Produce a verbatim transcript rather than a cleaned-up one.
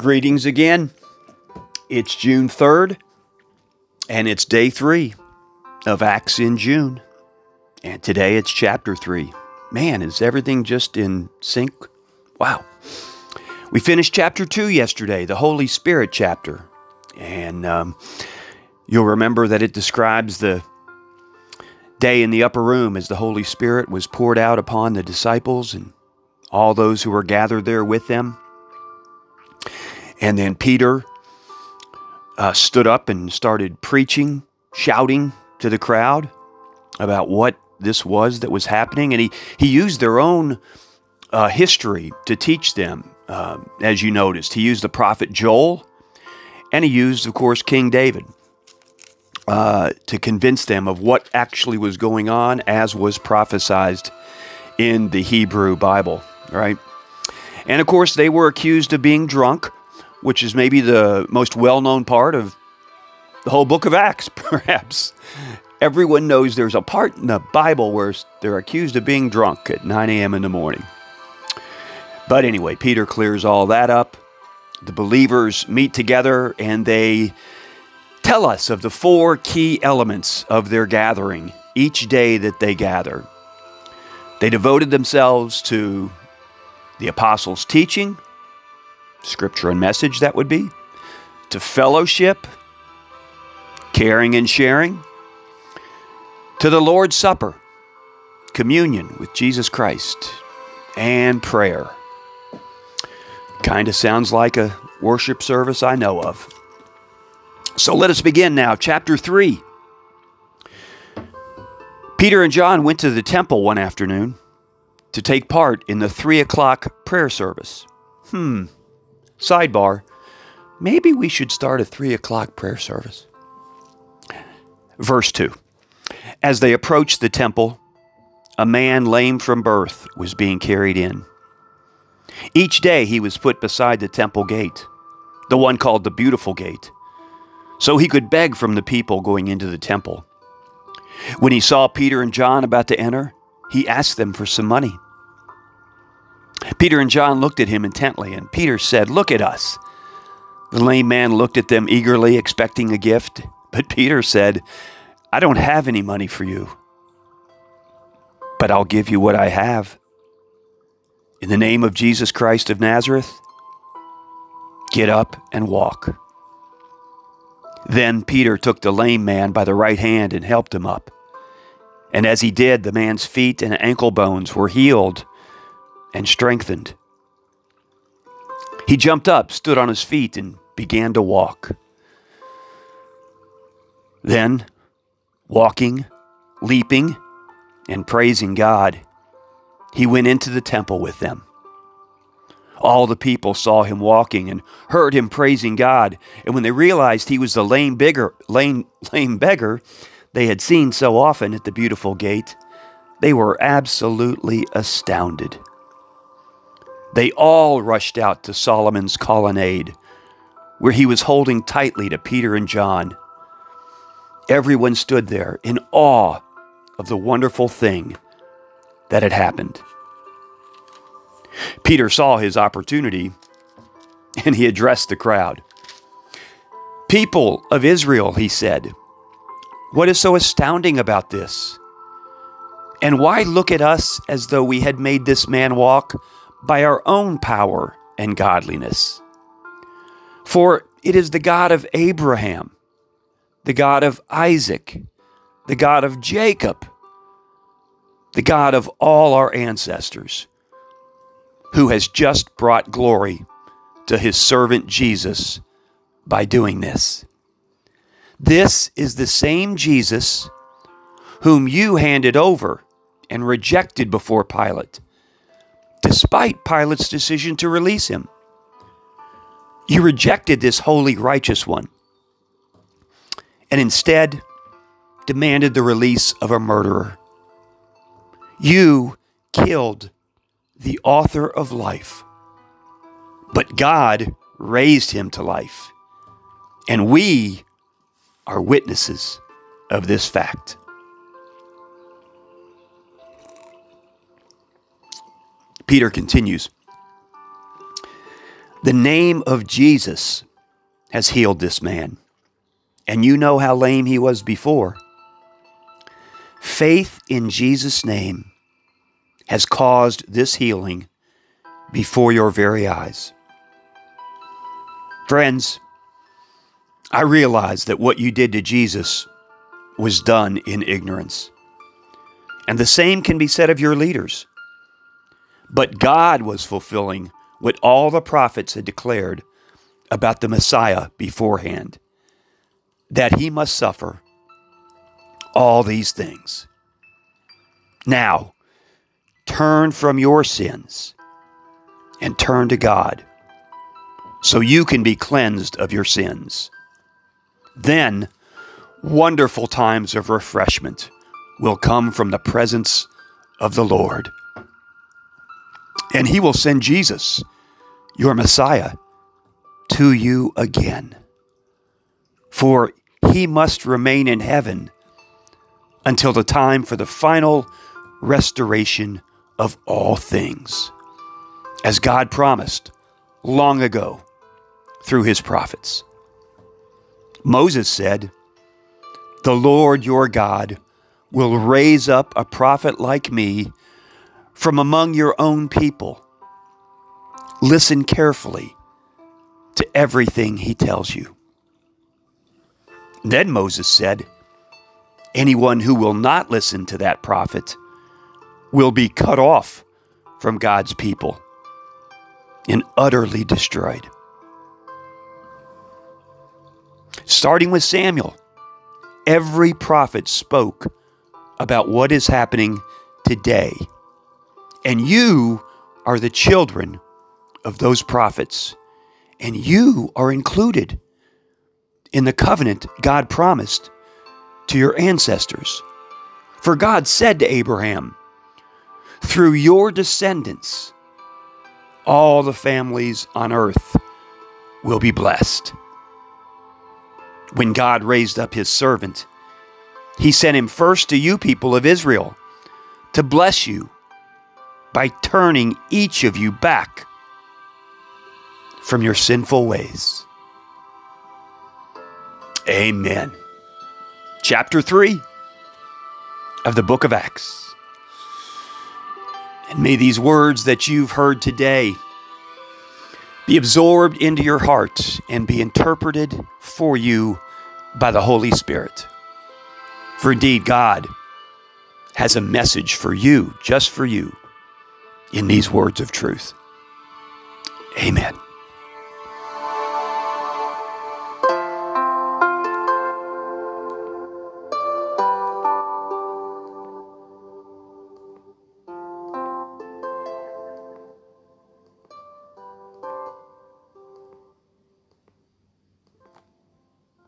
Greetings again. It's June third, and it's day three of Acts in June. And today it's chapter three. Man, is everything just in sync? Wow. We finished chapter two yesterday, the Holy Spirit chapter. And um, you'll remember that it describes the day in the upper room as the Holy Spirit was poured out upon the disciples and all those who were gathered there with them. And then Peter uh, stood up and started preaching, shouting to the crowd about what this was that was happening. And he, he used their own uh, history to teach them, uh, as you noticed. He used the prophet Joel, and he used, of course, King David uh, to convince them of what actually was going on as was prophesied in the Hebrew Bible, right? And, of course, they were accused of being drunk, which is maybe the most well-known part of the whole book of Acts, perhaps. Everyone knows there's a part in the Bible where they're accused of being drunk at nine a.m. in the morning. But anyway, Peter clears all that up. The believers meet together and they tell us of the four key elements of their gathering each day that they gather. They devoted themselves to the apostles' teaching, Scripture and message, that would be, to fellowship, caring and sharing, to the Lord's Supper, communion with Jesus Christ, and prayer. Kind of sounds like a worship service I know of. So let us begin now, chapter three. Peter and John went to the temple one afternoon to take part in the three o'clock prayer service. Hmm. Sidebar, maybe we should start a three o'clock prayer service. Verse two. As they approached the temple, a man lame from birth was being carried in. Each day he was put beside the temple gate, the one called the Beautiful Gate, so he could beg from the people going into the temple. When he saw Peter and John about to enter, he asked them for some money. Peter and John looked at him intently, and Peter said, "Look at us." The lame man looked at them eagerly, expecting a gift. But Peter said, "I don't have any money for you, but I'll give you what I have. In the name of Jesus Christ of Nazareth, get up and walk." Then Peter took the lame man by the right hand and helped him up. And as he did, the man's feet and ankle bones were healed and strengthened. He jumped up, stood on his feet, and began to walk. Then, walking, leaping, and praising God, he went into the temple with them. All the people saw him walking and heard him praising God, and when they realized he was the lame beggar, lame, lame beggar they had seen so often at the Beautiful Gate, they were absolutely astounded. They all rushed out to Solomon's colonnade, where he was holding tightly to Peter and John. Everyone stood there in awe of the wonderful thing that had happened. Peter saw his opportunity, and he addressed the crowd. "People of Israel," he said, "what is so astounding about this? And why look at us as though we had made this man walk by our own power and godliness? For it is the God of Abraham, the God of Isaac, the God of Jacob, the God of all our ancestors, who has just brought glory to his servant Jesus by doing this. This is the same Jesus whom you handed over and rejected before Pilate, despite Pilate's decision to release him. You rejected this holy, righteous one, and instead demanded the release of a murderer. You killed the author of life, but God raised him to life, and we are witnesses of this fact." Peter continues, The name of Jesus has healed this man. And you know how lame he was before. Faith in Jesus' name has caused this healing before your very eyes. Friends, I realize that what you did to Jesus was done in ignorance. And the same can be said of your leaders. But God was fulfilling what all the prophets had declared about the Messiah beforehand, that he must suffer all these things. Now, turn from your sins and turn to God so you can be cleansed of your sins. Then, wonderful times of refreshment will come from the presence of the Lord. And he will send Jesus, your Messiah, to you again. For he must remain in heaven until the time for the final restoration of all things, as God promised long ago through his prophets. Moses said, "The Lord your God will raise up a prophet like me from among your own people. Listen carefully to everything he tells you." Then Moses said, "Anyone who will not listen to that prophet will be cut off from God's people and utterly destroyed." Starting with Samuel, every prophet spoke about what is happening today. And you are the children of those prophets. And you are included in the covenant God promised to your ancestors. For God said to Abraham, "Through your descendants, all the families on earth will be blessed." When God raised up his servant, he sent him first to you people of Israel to bless you by turning each of you back from your sinful ways. Amen. Chapter three of the book of Acts. And may these words that you've heard today be absorbed into your heart and be interpreted for you by the Holy Spirit. For indeed, God has a message for you, just for you, in these words of truth. Amen.